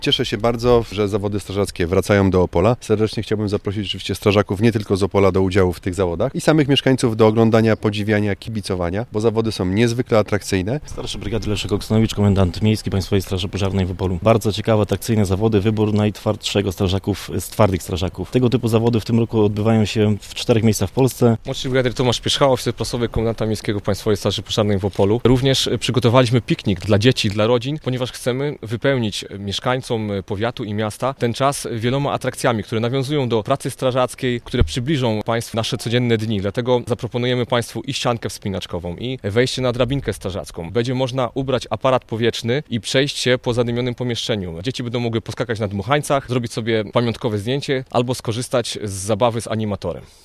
Cieszę się bardzo, że zawody strażackie wracają do Opola. Serdecznie chciałbym zaprosić oczywiście strażaków nie tylko z Opola do udziału w tych zawodach i samych mieszkańców do oglądania, podziwiania, kibicowania, bo zawody są niezwykle atrakcyjne. Starszy brygady Leszek Oksonowicz, komendant miejski Państwowej Straży Pożarnej w Opolu. Bardzo ciekawe, atrakcyjne zawody, wybór najtwardszego strażaków z twardych strażaków. Tego typu zawody w tym roku odbywają się w 4 miejscach w Polsce. Młodszy brygader Tomasz Pierzchała, oficer prasowy komendanta miejskiego Państwowej Straży Pożarnej w Opolu. Również przygotowaliśmy piknik dla dzieci, dla rodzin, ponieważ chcemy wypełnić mieszkańcom powiatu i miasta ten czas wieloma atrakcjami, które nawiązują do pracy strażackiej, które przybliżą Państwu nasze codzienne dni. Dlatego zaproponujemy Państwu i ściankę wspinaczkową, i wejście na drabinkę strażacką. Będzie można ubrać aparat powietrzny i przejść się po zadymionym pomieszczeniu. Dzieci będą mogły poskakać na dmuchańcach, zrobić sobie pamiątkowe zdjęcie albo skorzystać z zabawy z animatorem.